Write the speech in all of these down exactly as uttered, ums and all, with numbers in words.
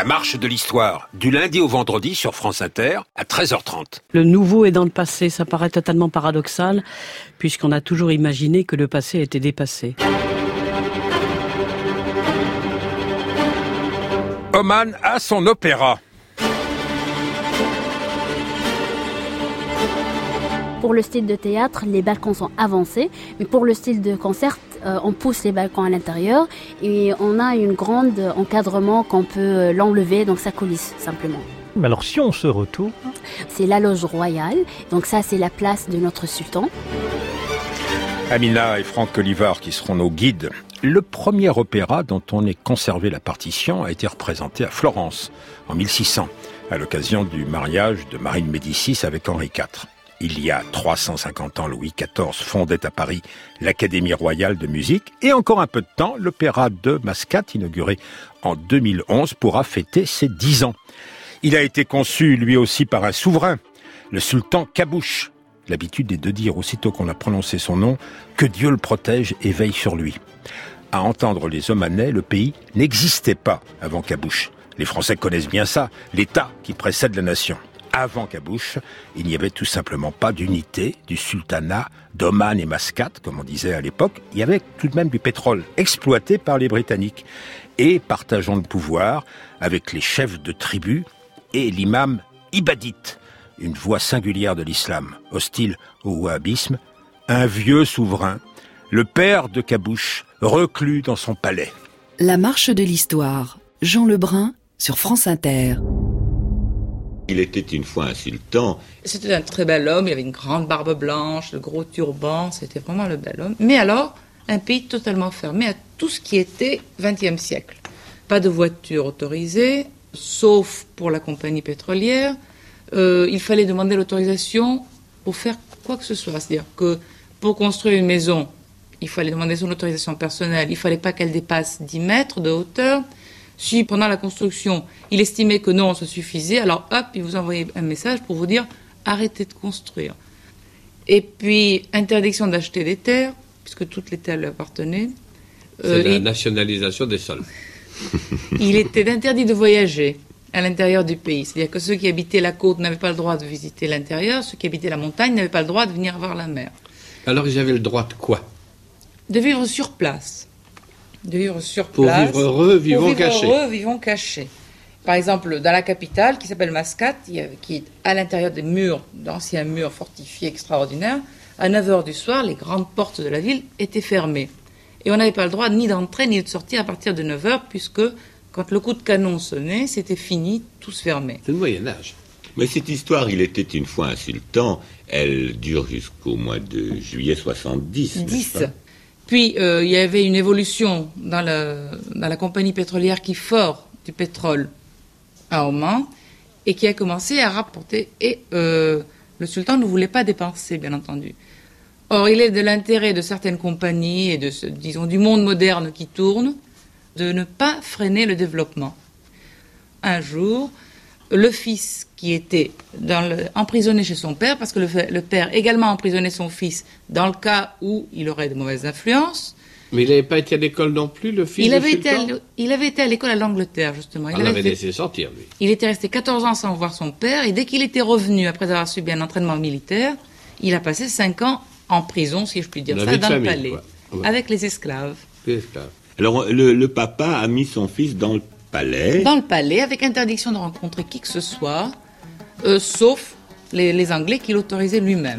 marche de l'histoire, du lundi au vendredi sur France Inter à treize heures trente. Le nouveau est dans le passé, ça paraît totalement paradoxal, puisqu'on a toujours imaginé que le passé était dépassé. Oman a son opéra. Pour le style de théâtre, les balcons sont avancés, mais pour le style de concert, euh, on pousse les balcons à l'intérieur et on a une grande encadrement qu'on peut l'enlever, donc ça coulisse simplement. Mais alors si on se retourne... C'est la loge royale, donc ça c'est la place de notre sultan. Amina et Franck Olivard qui seront nos guides. Le premier opéra dont on ait conservé la partition a été représenté à Florence en mille six cents, à l'occasion du mariage de Marie de Médicis avec Henri quatre. Il y a trois cent cinquante ans, Louis quatorze fondait à Paris l'Académie royale de musique et encore un peu de temps, l'opéra de Mascate, inauguré en deux mille onze, pourra fêter ses dix ans. Il a été conçu lui aussi par un souverain, le sultan Kabouche. L'habitude est de dire aussitôt qu'on a prononcé son nom que Dieu le protège et veille sur lui. À entendre les Omanais, le pays n'existait pas avant Kabouche. Les Français connaissent bien ça, l'État qui précède la nation. Avant Kabouche, il n'y avait tout simplement pas d'unité du sultanat d'Oman et Mascate, comme on disait à l'époque. Il y avait tout de même du pétrole exploité par les Britanniques et partageant le pouvoir avec les chefs de tribus et l'imam ibadite, une voix singulière de l'islam, hostile au wahhabisme, un vieux souverain, le père de Kabouche, reclus dans son palais. La marche de l'histoire, Jean Lebrun sur France Inter. Il était une fois un sultan. C'était un très bel homme, il avait une grande barbe blanche, le gros turban, c'était vraiment le bel homme. Mais alors, un pays totalement fermé à tout ce qui était vingtième siècle. Pas de voiture autorisée, sauf pour la compagnie pétrolière. Euh, il fallait demander l'autorisation pour faire quoi que ce soit. C'est-à-dire que pour construire une maison, il fallait demander son autorisation personnelle, il ne fallait pas qu'elle dépasse dix mètres de hauteur. Si pendant la construction, il estimait que non, ça suffisait, alors hop, il vous envoyait un message pour vous dire arrêtez de construire. Et puis, interdiction d'acheter des terres, puisque toutes les terres lui appartenaient. C'est euh, la il... nationalisation des sols. Il était interdit de voyager à l'intérieur du pays. C'est-à-dire que ceux qui habitaient la côte n'avaient pas le droit de visiter l'intérieur, ceux qui habitaient la montagne n'avaient pas le droit de venir voir la mer. Alors ils avaient le droit de quoi ? De vivre sur place. De vivre sur pour place. Vivre heureux, vivons pour vivre cachés. heureux, vivons cachés. Par exemple, dans la capitale, qui s'appelle Mascate, qui est à l'intérieur des murs, d'anciens murs fortifiés extraordinaires, à neuf heures du soir, les grandes portes de la ville étaient fermées. Et on n'avait pas le droit ni d'entrer ni de sortir à partir de neuf heures, puisque quand le coup de canon sonnait, c'était fini, tout se fermait. C'est le Moyen-Âge. Mais cette histoire, il était une fois un sultan, elle dure jusqu'au mois de juillet soixante-dix. dix. Puis, euh, il y avait une évolution dans, le, dans la compagnie pétrolière qui fort du pétrole à Oman et qui a commencé à rapporter. Et euh, le sultan ne voulait pas dépenser, bien entendu. Or, il est de l'intérêt de certaines compagnies et de, ce, disons, du monde moderne qui tourne de ne pas freiner le développement. Un jour, le fils qui était dans le, emprisonné chez son père, parce que le, le père également emprisonnait son fils dans le cas où il aurait de mauvaises influences. Mais il n'avait pas été à l'école non plus, le fils il du avait sultan été à, Il avait été à l'école à l'Angleterre, justement. Il On avait l'avait fait, laissé sortir, lui. Il était resté quatorze ans sans voir son père, et dès qu'il était revenu, après avoir subi un entraînement militaire, il a passé cinq ans en prison, si je puis dire Dans ça, dans famille, le palais, ouais. avec les esclaves. Les esclaves. Alors, le, le papa a mis son fils dans le palais. Dans le palais, avec interdiction de rencontrer qui que ce soit, euh, sauf les, les Anglais qui l'autorisaient lui-même.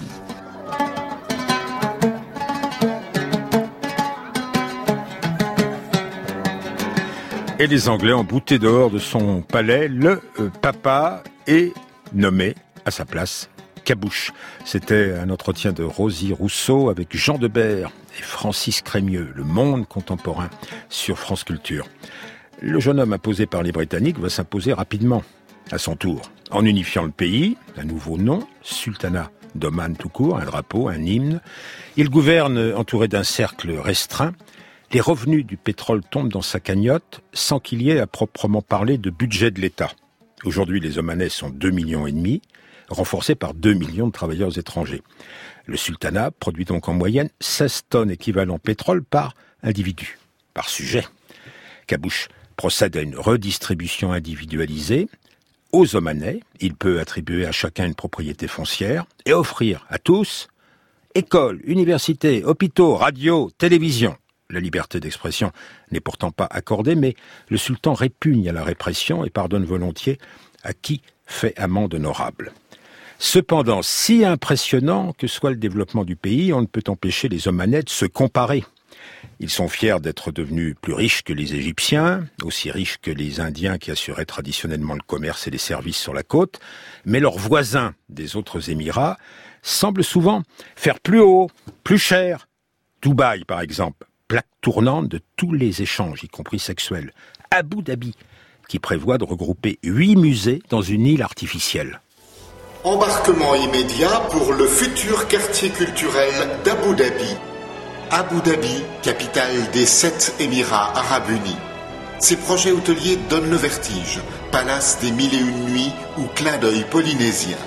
Et les Anglais ont bouté dehors de son palais le euh, papa est nommé à sa place Kabouche. C'était un entretien de Rosie Rousseau avec Jean Debert et Francis Crémieux, Le Monde contemporain sur France Culture. Le jeune homme imposé par les Britanniques va s'imposer rapidement, à son tour, en unifiant le pays, un nouveau nom, Sultanat d'Oman tout court, un drapeau, un hymne. Il gouverne entouré d'un cercle restreint. Les revenus du pétrole tombent dans sa cagnotte sans qu'il y ait à proprement parler de budget de l'État. Aujourd'hui, les Omanais sont deux millions et demi, renforcés par deux millions de travailleurs étrangers. Le sultanat produit donc en moyenne seize tonnes équivalent pétrole par individu, par sujet. Kabouche procède à une redistribution individualisée. Aux Omanais, il peut attribuer à chacun une propriété foncière et offrir à tous écoles, universités, hôpitaux, radios, télévision. La liberté d'expression n'est pourtant pas accordée, mais le sultan répugne à la répression et pardonne volontiers à qui fait amende honorable. Cependant, si impressionnant que soit le développement du pays, on ne peut empêcher les Omanais de se comparer. Ils sont fiers d'être devenus plus riches que les Égyptiens, aussi riches que les Indiens qui assuraient traditionnellement le commerce et les services sur la côte, mais leurs voisins des autres Émirats semblent souvent faire plus haut, plus cher. Dubaï, par exemple, plaque tournante de tous les échanges, y compris sexuels. Abu Dhabi, qui prévoit de regrouper huit musées dans une île artificielle. Embarquement immédiat pour le futur quartier culturel d'Abu Dhabi. Abu Dhabi, capitale des sept Émirats arabes unis. Ces projets hôteliers donnent le vertige, palace des mille et une nuits ou clin d'œil polynésien.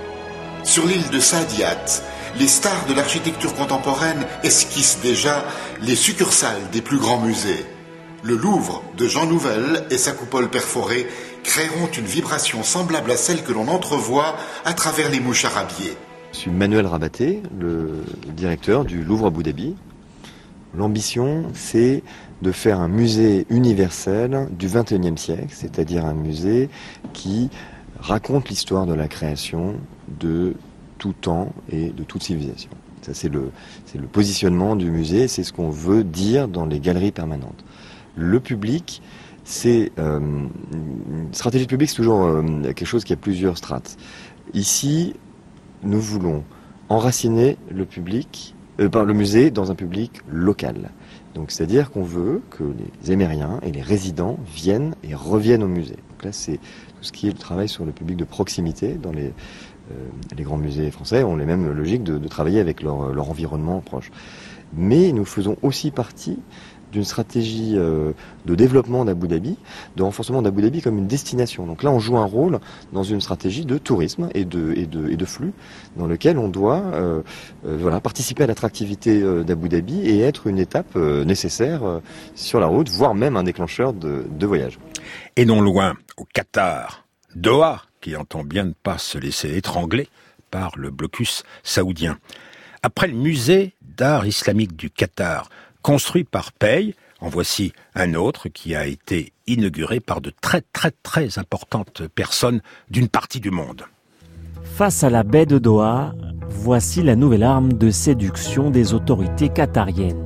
Sur l'île de Saadiyat, les stars de l'architecture contemporaine esquissent déjà les succursales des plus grands musées. Le Louvre de Jean Nouvel et sa coupole perforée créeront une vibration semblable à celle que l'on entrevoit à travers les moucharabiers. Je suis Manuel Rabaté, le directeur du Louvre Abu Dhabi. L'ambition, c'est de faire un musée universel du vingt et unième siècle, c'est-à-dire un musée qui raconte l'histoire de la création de tout temps et de toute civilisation. Ça, c'est le, c'est le positionnement du musée, c'est ce qu'on veut dire dans les galeries permanentes. Le public, c'est euh, une stratégie de public, c'est toujours euh, quelque chose qui a plusieurs strates. Ici, nous voulons enraciner le public, euh, par le musée dans un public local. Donc, c'est-à-dire qu'on veut que les Émériens et les résidents viennent et reviennent au musée. Donc là, c'est tout ce qui est le travail sur le public de proximité. Dans les, euh, les grands musées français ont les mêmes logiques de, de travailler avec leur, leur environnement proche. Mais nous faisons aussi partie d'une stratégie euh, de développement d'Abu Dhabi, de renforcement d'Abu Dhabi comme une destination. Donc là, on joue un rôle dans une stratégie de tourisme et de, et de, et de flux, dans lequel on doit euh, euh, voilà, participer à l'attractivité euh, d'Abu Dhabi et être une étape euh, nécessaire euh, sur la route, voire même un déclencheur de, de voyage. Et non loin, au Qatar, Doha, qui entend bien ne pas se laisser étrangler par le blocus saoudien. Après le musée d'art islamique du Qatar, construit par Paye, en voici un autre qui a été inauguré par de très très très importantes personnes d'une partie du monde. Face à la baie de Doha, voici la nouvelle arme de séduction des autorités qatariennes.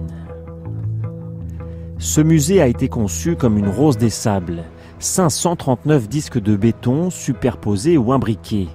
Ce musée a été conçu comme une rose des sables, cinq cent trente-neuf disques de béton superposés ou imbriqués.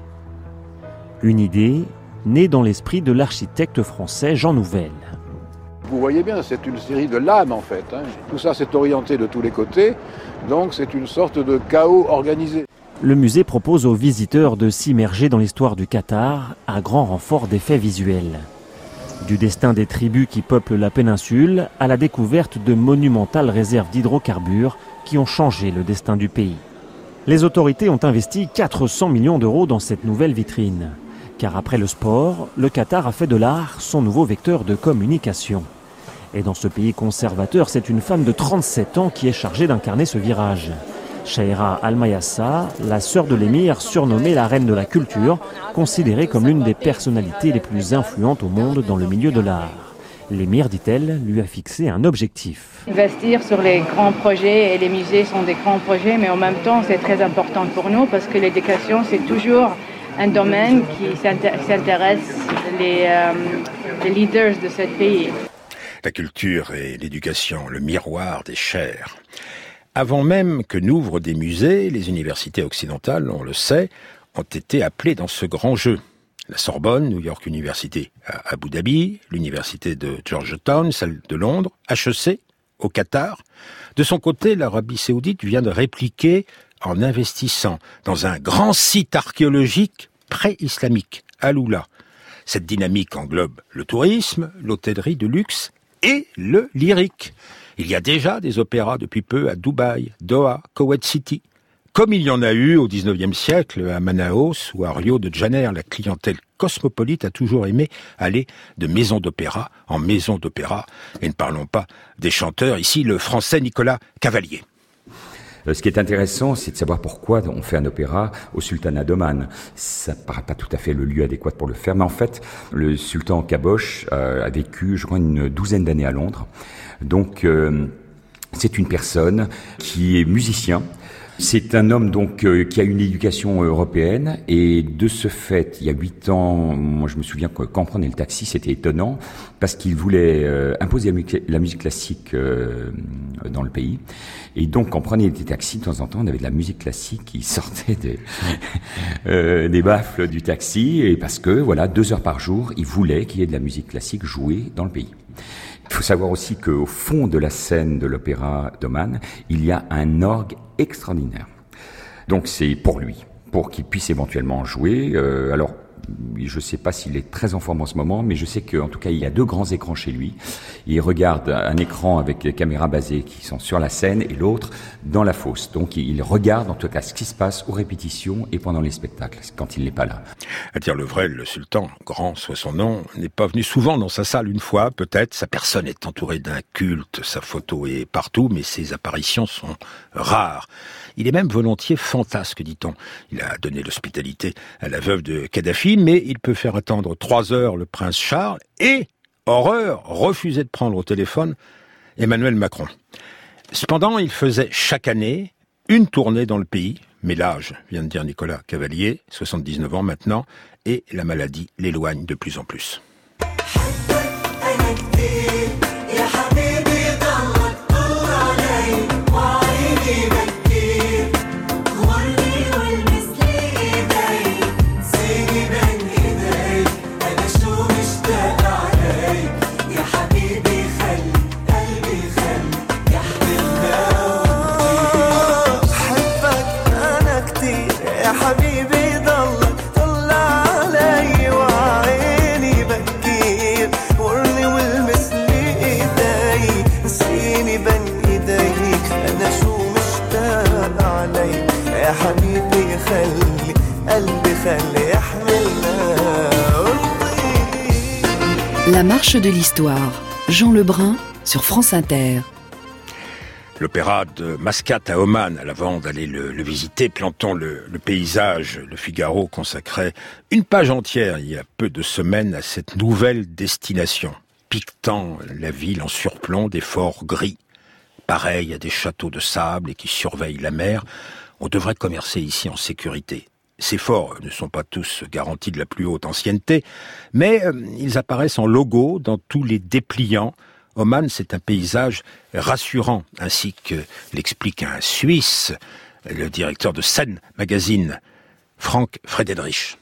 Une idée née dans l'esprit de l'architecte français Jean Nouvel. Vous voyez bien, c'est une série de lames en fait. Hein. Tout ça s'est orienté de tous les côtés, donc c'est une sorte de chaos organisé. Le musée propose aux visiteurs de s'immerger dans l'histoire du Qatar à grand renfort d'effets visuels. Du destin des tribus qui peuplent la péninsule à la découverte de monumentales réserves d'hydrocarbures qui ont changé le destin du pays. Les autorités ont investi quatre cents millions d'euros dans cette nouvelle vitrine. Car après le sport, le Qatar a fait de l'art son nouveau vecteur de communication. Et dans ce pays conservateur, c'est une femme de trente-sept ans qui est chargée d'incarner ce virage. Shaira Al-Mayassa, la sœur de l'émir, surnommée la reine de la culture, considérée comme l'une des personnalités les plus influentes au monde dans le milieu de l'art. L'émir, dit-elle, lui a fixé un objectif. Investir sur les grands projets, et les musées sont des grands projets, mais en même temps c'est très important pour nous parce que l'éducation c'est toujours un domaine qui s'intéresse les, euh, les leaders de ce pays. La culture et l'éducation, le miroir des chairs. Avant même que n'ouvrent des musées, les universités occidentales, on le sait, ont été appelées dans ce grand jeu. La Sorbonne, New York University à Abu Dhabi, l'université de Georgetown, celle de Londres, H E C au Qatar. De son côté, l'Arabie saoudite vient de répliquer en investissant dans un grand site archéologique pré-islamique, Al-Oula. Cette dynamique englobe le tourisme, l'hôtellerie de luxe et le lyrique. Il y a déjà des opéras depuis peu à Dubaï, Doha, Kuwait City. Comme il y en a eu au dix-neuvième siècle à Manaus ou à Rio de Janeiro, la clientèle cosmopolite a toujours aimé aller de maison d'opéra en maison d'opéra. Et ne parlons pas des chanteurs, ici le français Nicolas Cavalier. Ce qui est intéressant, c'est de savoir pourquoi on fait un opéra au sultanat d'Oman. Ça paraît pas tout à fait le lieu adéquat pour le faire, mais en fait, le sultan Caboche euh, a vécu, je crois, une douzaine d'années à Londres. Donc, euh, c'est une personne qui est musicien. C'est un homme donc euh, qui a une éducation européenne et de ce fait, il y a huit ans, moi je me souviens que quand on prenait le taxi, c'était étonnant parce qu'il voulait euh, imposer la, mu- la musique classique euh, dans le pays. Et donc, quand on prenait des taxis, de temps en temps, on avait de la musique classique qui sortait des, euh, des baffles du taxi et parce que, voilà, deux heures par jour, il voulait qu'il y ait de la musique classique jouée dans le pays. Il faut savoir aussi qu'au fond de la scène de l'opéra d'Oman, il y a un orgue extraordinaire. Donc c'est pour lui, pour qu'il puisse éventuellement jouer. Euh, alors, je ne sais pas s'il est très en forme en ce moment, mais je sais qu'en tout cas, il y a deux grands écrans chez lui. Il regarde un écran avec des caméras basées qui sont sur la scène et l'autre dans la fosse. Donc il regarde en tout cas ce qui se passe aux répétitions et pendant les spectacles, quand il n'est pas là. À dire le vrai, le sultan, grand soit son nom, n'est pas venu souvent dans sa salle une fois, peut-être. Sa personne est entourée d'un culte, sa photo est partout, mais ses apparitions sont rares. Il est même volontiers fantasque, dit-on. Il a donné l'hospitalité à la veuve de Kadhafi, mais il peut faire attendre trois heures le prince Charles et, horreur, refuser de prendre au téléphone Emmanuel Macron. Cependant, il faisait chaque année une tournée dans le pays, mais l'âge, vient de dire Nicolas Cavalier, soixante-dix-neuf ans maintenant, et la maladie l'éloigne de plus en plus. La marche de l'histoire, Jean Lebrun sur France Inter. L'opéra de Mascate à Oman, avant d'aller le, le visiter, plantons le, le paysage. Le Figaro consacrait une page entière, il y a peu de semaines, à cette nouvelle destination, piquetant la ville en surplomb des forts gris, pareils à des châteaux de sable et qui surveillent la mer. On devrait commercer ici en sécurité. Ces forts ne sont pas tous garantis de la plus haute ancienneté, mais euh, ils apparaissent en logo dans tous les dépliants. Oman, c'est un paysage rassurant, ainsi que l'explique un Suisse, le directeur de Sen Magazine, Frank Friedrich.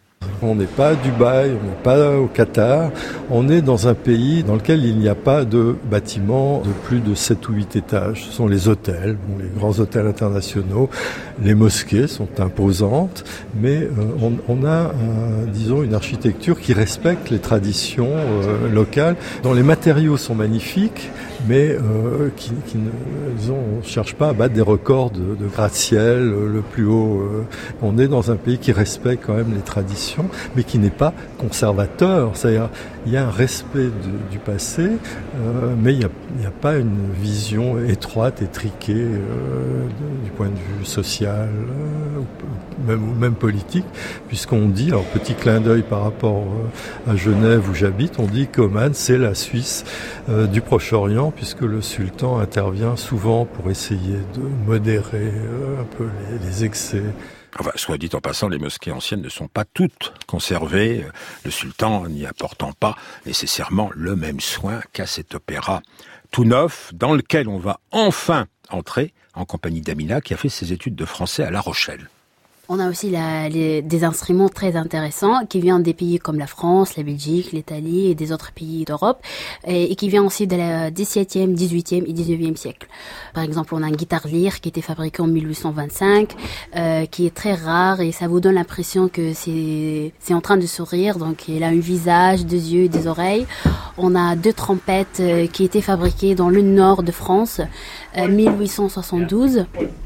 On n'est pas à Dubaï, on n'est pas au Qatar, on est dans un pays dans lequel il n'y a pas de bâtiments de plus de sept ou huit étages. Ce sont les hôtels, bon, les grands hôtels internationaux, les mosquées sont imposantes, mais euh, on, on a, euh, disons, une architecture qui respecte les traditions euh, locales, dont les matériaux sont magnifiques, mais euh, qui, qui ne, disons, on ne cherche pas à battre des records de, de gratte-ciel, le plus haut. Euh, on est dans un pays qui respecte quand même les traditions, mais qui n'est pas conservateur. C'est-à-dire, il y a un respect de, du passé, euh, mais il n'y a, il n'y a pas une vision étroite, étriquée euh, de, du point de vue social, euh, ou même, ou même politique, puisqu'on dit, alors petit clin d'œil par rapport euh, à Genève où j'habite, on dit qu'Oman, c'est la Suisse euh, du Proche-Orient, puisque le sultan intervient souvent pour essayer de modérer euh, un peu les, les excès. Enfin, soit dit en passant, les mosquées anciennes ne sont pas toutes conservées, le sultan n'y apportant pas nécessairement le même soin qu'à cet opéra tout neuf, dans lequel on va enfin entrer en compagnie d'Amina, qui a fait ses études de français à La Rochelle. On a aussi la, les, des instruments très intéressants qui viennent des pays comme la France, la Belgique, l'Italie et des autres pays d'Europe et, et qui viennent aussi de la dix-septième, dix-huitième et dix-neuvième siècle. Par exemple, on a un guitare lyre qui était fabriqué en mille huit cent vingt-cinq, euh, qui est très rare et ça vous donne l'impression que c'est, c'est en train de sourire. Donc, il a un visage, deux yeux et des oreilles. On a deux trompettes euh, qui étaient fabriquées dans le nord de France, euh, mille huit cent soixante-douze.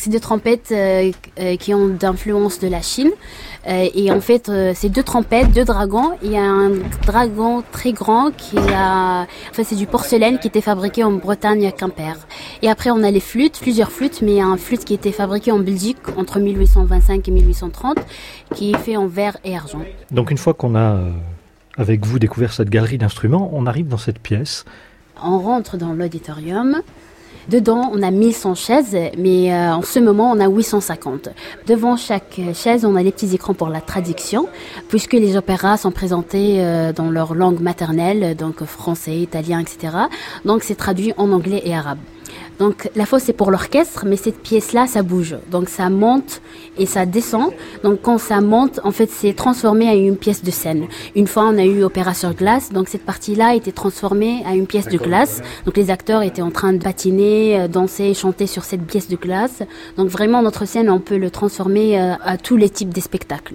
C'est des trompettes euh, euh, qui ont d'influence de la Chine. Euh, et en fait, euh, c'est deux trompettes, deux dragons. Il y a un dragon très grand qui a... Enfin, c'est du porcelaine qui était fabriqué en Bretagne à Quimper. Et après, on a les flûtes, plusieurs flûtes, mais un flûte qui était fabriqué en Belgique entre mille huit cent vingt-cinq et mille huit cent trente, qui est fait en verre et argent. Donc une fois qu'on a, euh, avec vous, découvert cette galerie d'instruments, on arrive dans cette pièce. On rentre dans l'auditorium. Dedans, on a mille cent chaises, mais euh, en ce moment, on a huit cent cinquante. Devant chaque chaise, on a les petits écrans pour la traduction, puisque les opéras sont présentés euh, dans leur langue maternelle, donc français, italien, et cetera. Donc, c'est traduit en anglais et arabe. Donc, la fosse, c'est pour l'orchestre, mais cette pièce-là, ça bouge. Donc, ça monte et ça descend. Donc, quand ça monte, en fait, c'est transformé à une pièce de scène. Une fois, on a eu Opéra sur glace. Donc, cette partie-là a été transformée à une pièce de glace. Donc, les acteurs étaient en train de patiner, danser, chanter sur cette pièce de glace. Donc, vraiment, notre scène, on peut le transformer à tous les types de spectacles.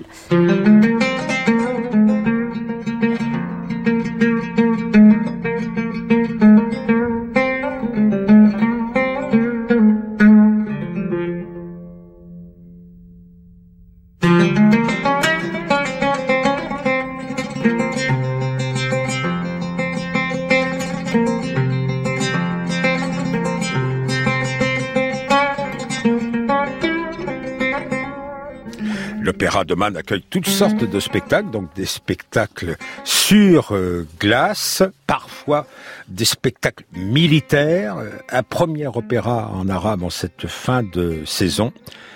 L'Opéra de Man accueille toutes sortes de spectacles, donc des spectacles sur euh, glace, parfois des spectacles militaires. Un premier opéra en arabe en cette fin de saison.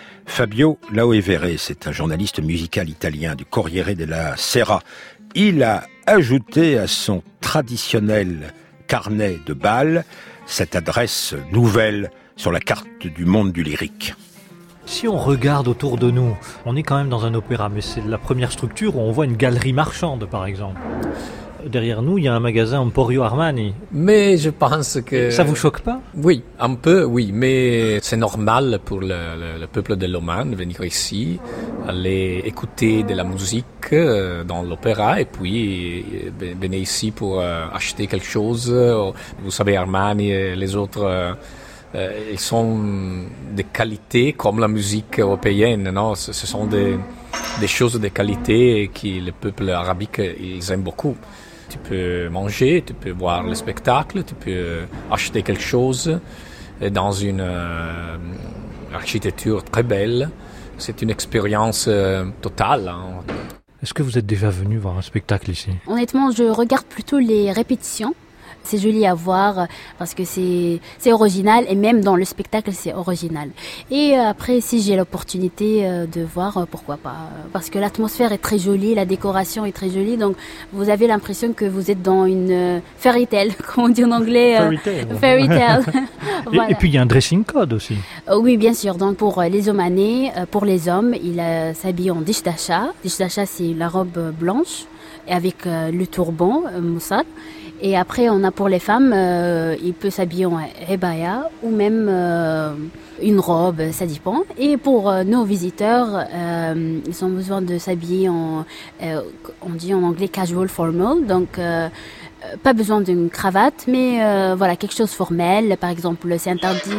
Fabio Lauevere, c'est un journaliste musical italien du Corriere della Sera. Il a ajouté à son traditionnel carnet de bal cette adresse nouvelle sur la carte du monde du lyrique. Si on regarde autour de nous, on est quand même dans un opéra, mais c'est la première structure où on voit une galerie marchande, par exemple. Derrière nous, il y a un magasin Emporio Armani. Mais je pense que... Ça vous choque pas? Oui, un peu, oui. Mais c'est normal pour le, le, le peuple de l'Oman de venir ici, aller écouter de la musique dans l'opéra et puis venir ici pour acheter quelque chose. Vous savez, Armani et les autres... Euh, ils sont de qualité comme la musique européenne, non? Ce, ce sont des, des choses de qualité que le peuple arabique ils aiment beaucoup. Tu peux manger, tu peux voir le spectacle, tu peux acheter quelque chose dans une euh, architecture très belle. C'est une expérience euh, totale. Hein. Est-ce que vous êtes déjà venu voir un spectacle ici? Honnêtement, je regarde plutôt les répétitions. C'est joli à voir parce que c'est c'est original et même dans le spectacle c'est original. Et après si j'ai l'opportunité de voir, pourquoi pas, parce que l'atmosphère est très jolie, la décoration est très jolie, donc vous avez l'impression que vous êtes dans une fairy tale, comme on dit en anglais. Fairy tale. Fairy tale. Voilà. et, et puis il y a un dressing code aussi. Oui, bien sûr. Donc pour les Omanais, pour les hommes, il euh, s'habille en dishdasha. Dishdasha, c'est la robe blanche avec euh, le turban euh, moussad. Et après, on a pour les femmes, euh, il peut s'habiller en hebaya ou même euh, une robe, ça dépend. Et pour euh, nos visiteurs, euh, ils ont besoin de s'habiller en, euh, on dit en anglais casual formal, donc euh, pas besoin d'une cravate, mais euh, voilà quelque chose formel. Par exemple, c'est interdit.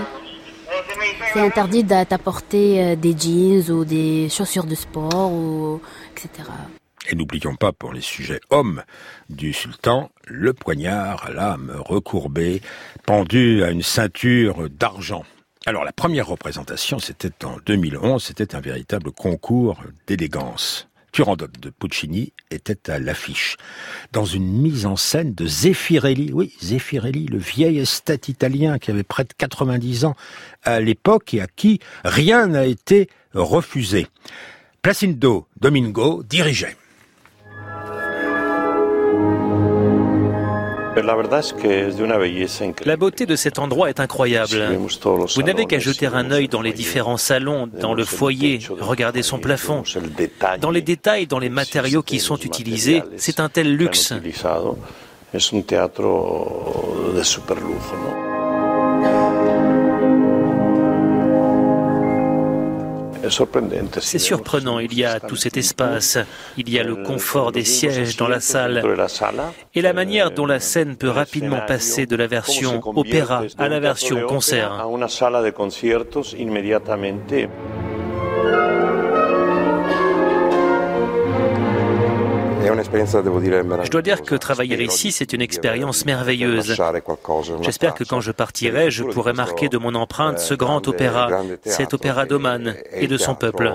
C'est interdit d'apporter des jeans ou des chaussures de sport, ou, et cetera. Et n'oublions pas, pour les sujets hommes du sultan, le poignard à lame recourbée, pendu à une ceinture d'argent. Alors, la première représentation, c'était en deux mille onze, c'était un véritable concours d'élégance. Turandot de Puccini était à l'affiche, dans une mise en scène de Zeffirelli. Oui, Zeffirelli, le vieil esthète italien qui avait près de quatre-vingt-dix ans à l'époque et à qui rien n'a été refusé. Placido Domingo dirigeait. La beauté de cet endroit est incroyable. Vous n'avez qu'à jeter un œil dans les différents salons, dans le foyer, regarder son plafond. Dans les détails, dans les matériaux qui sont utilisés, c'est un tel luxe. C'est surprenant, il y a tout cet espace, il y a le confort des sièges dans la salle et la manière dont la scène peut rapidement passer de la version opéra à la version concert. Je dois dire que travailler ici, c'est une expérience merveilleuse. J'espère que quand je partirai, je pourrai marquer de mon empreinte ce grand opéra, cet opéra d'Oman et de son peuple.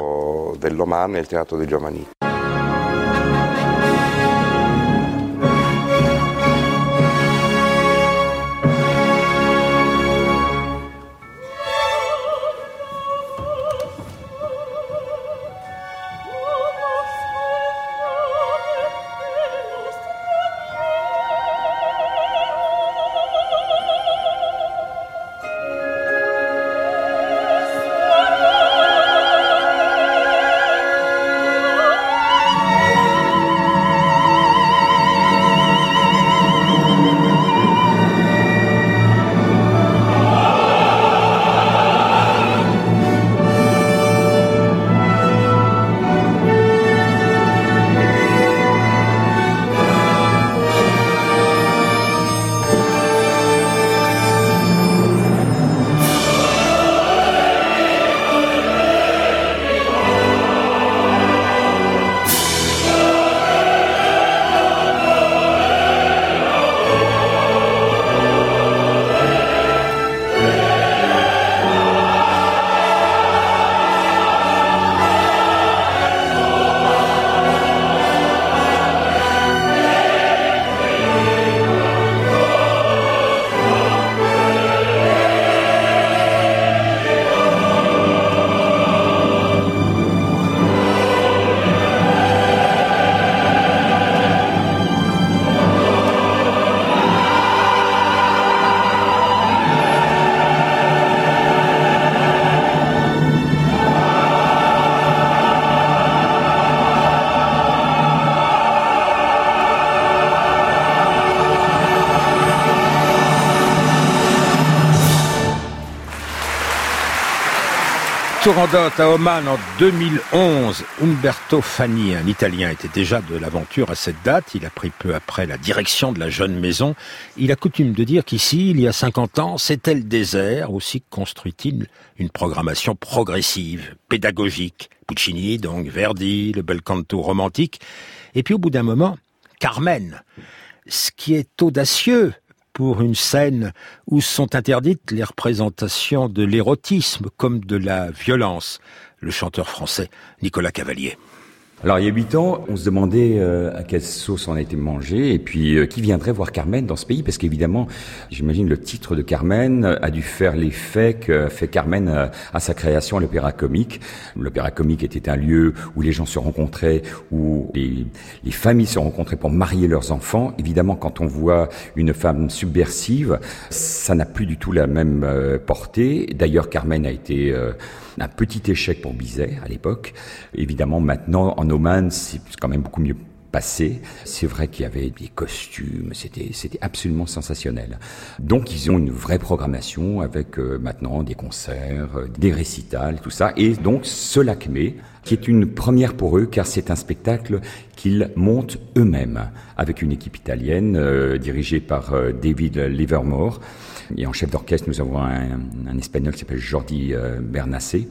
Turandot à Oman en deux mille onze. Umberto Fanni, un Italien, était déjà de l'aventure à cette date. Il a pris peu après la direction de la jeune maison. Il a coutume de dire qu'ici, il y a cinquante ans, c'était le désert. Aussi construit-il une programmation progressive, pédagogique. Puccini, donc Verdi, le bel canto romantique. Et puis au bout d'un moment, Carmen. Ce qui est audacieux pour une scène où sont interdites les représentations de l'érotisme comme de la violence. Le chanteur français Nicolas Cavalier. Alors il y a huit ans, on se demandait euh, à quelle sauce on a été mangé et puis euh, qui viendrait voir Carmen dans ce pays, parce qu'évidemment, j'imagine le titre de Carmen a dû faire l'effet que fait Carmen euh, à sa création à l'Opéra Comique. L'Opéra Comique était un lieu où les gens se rencontraient, où les, les familles se rencontraient pour marier leurs enfants. Évidemment, quand on voit une femme subversive, ça n'a plus du tout la même euh, portée. D'ailleurs, Carmen a été euh, un petit échec pour Bizet à l'époque. Évidemment, maintenant, en Oman, c'est quand même beaucoup mieux passé. C'est vrai qu'il y avait des costumes, c'était c'était absolument sensationnel. Donc, ils ont une vraie programmation avec euh, maintenant des concerts, euh, des récitals, tout ça. Et donc, ce Lakmé, qui est une première pour eux, car c'est un spectacle qu'ils montent eux-mêmes, avec une équipe italienne euh, dirigée par euh, David Livermore. Et en chef d'orchestre, nous avons un, un Espagnol qui s'appelle Jordi euh, Bernacé.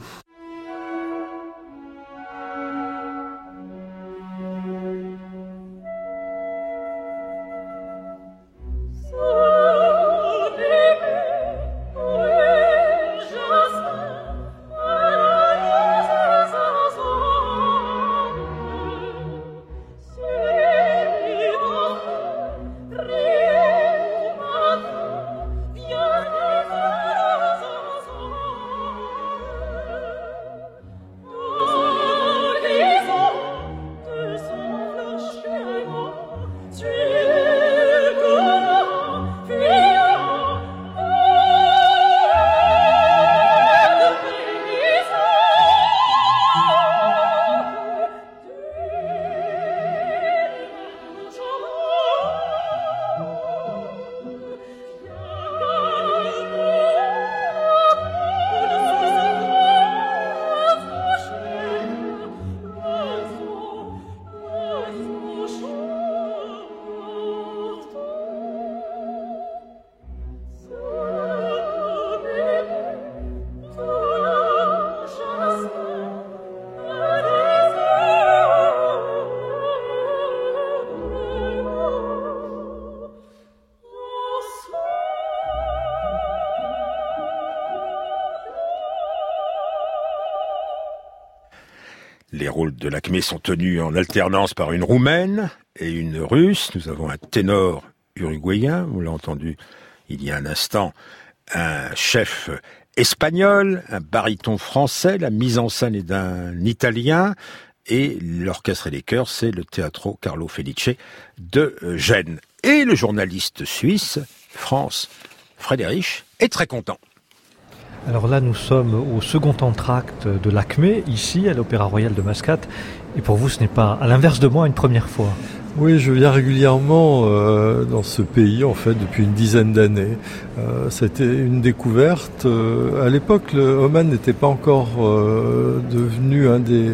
Les rôles de Lakmé sont tenus en alternance par une Roumaine et une Russe. Nous avons un ténor uruguayen, on l'a entendu il y a un instant, un chef espagnol, un baryton français, la mise en scène est d'un Italien, et l'orchestre et les chœurs, c'est le Teatro Carlo Felice de Gênes. Et le journaliste suisse, France Frédéric, est très content. Alors là, nous sommes au second entracte de Lakmé, ici, à l'Opéra Royal de Mascate. Et pour vous, ce n'est pas, à l'inverse de moi, une première fois. Oui, je viens régulièrement euh, dans ce pays, en fait, depuis une dizaine d'années. Euh, c'était une découverte. Euh, à l'époque, le Oman n'était pas encore euh, devenu un des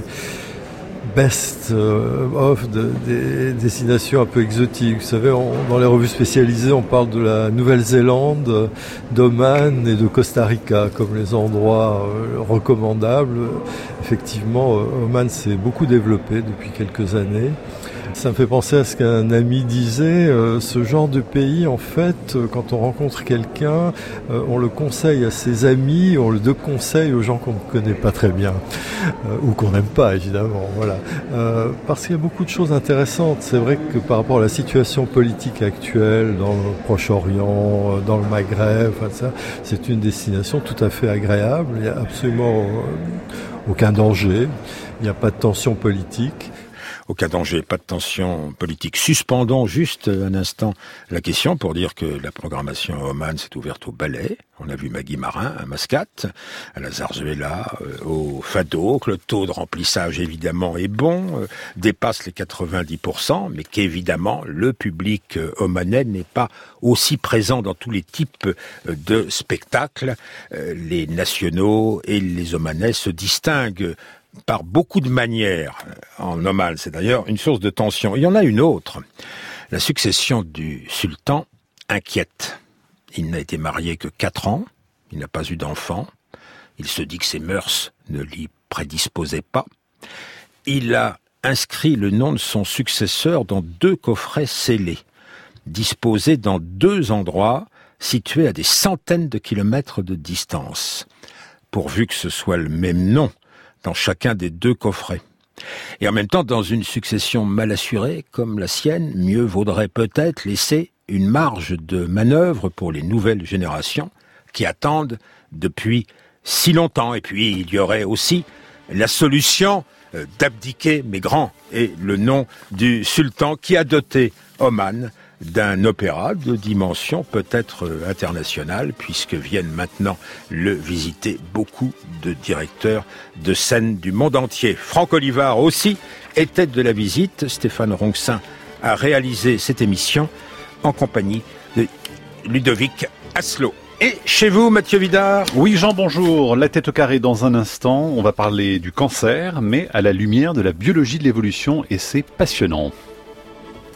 best euh, of de, des destinations un peu exotiques. Vous savez, on, dans les revues spécialisées, on parle de la Nouvelle-Zélande, d'Oman et de Costa Rica comme les endroits euh, recommandables. Effectivement, euh, Oman s'est beaucoup développé depuis quelques années. Ça me fait penser à ce qu'un ami disait, euh, ce genre de pays, en fait, euh, quand on rencontre quelqu'un, euh, on le conseille à ses amis, on le déconseille aux gens qu'on ne connaît pas très bien, euh, ou qu'on n'aime pas, évidemment, voilà. Euh, parce qu'il y a beaucoup de choses intéressantes. C'est vrai que par rapport à la situation politique actuelle, dans le Proche-Orient, dans le Maghreb, enfin, ça, c'est une destination tout à fait agréable. Il n'y a absolument euh, aucun danger, il n'y a pas de tension politique. Aucun danger, pas de tension politique. Suspendons juste un instant la question pour dire que la programmation à Oman s'est ouverte au ballet. On a vu Maggie Marin à Mascate, à la Zarzuela, euh, au Fado, que le taux de remplissage évidemment est bon, euh, dépasse les quatre-vingt-dix pour cent, mais qu'évidemment le public euh, omanais n'est pas aussi présent dans tous les types euh, de spectacles. Euh, les nationaux et les omanais se distinguent par beaucoup de manières en Oman. C'est d'ailleurs une source de tension. Il y en a une autre. La succession du sultan inquiète. Il n'a été marié que quatre ans. Il n'a pas eu d'enfant. Il se dit que ses mœurs ne l'y prédisposaient pas. Il a inscrit le nom de son successeur dans deux coffrets scellés, disposés dans deux endroits situés à des centaines de kilomètres de distance, pourvu que ce soit le même nom dans chacun des deux coffrets. Et en même temps, dans une succession mal assurée comme la sienne, mieux vaudrait peut-être laisser une marge de manœuvre pour les nouvelles générations qui attendent depuis si longtemps. Et puis, il y aurait aussi la solution d'abdiquer, mais grand, et le nom du sultan qui a doté Oman d'un opéra de dimension peut-être internationale, puisque viennent maintenant le visiter beaucoup de directeurs de scène du monde entier. Franck Olivard aussi était de la visite. Stéphane Ronxin a réalisé cette émission en compagnie de Ludovic Asselot. Et chez vous, Mathieu Vidard? Oui, Jean, bonjour. La tête au carré dans un instant. On va parler du cancer, mais à la lumière de la biologie de l'évolution, et c'est passionnant.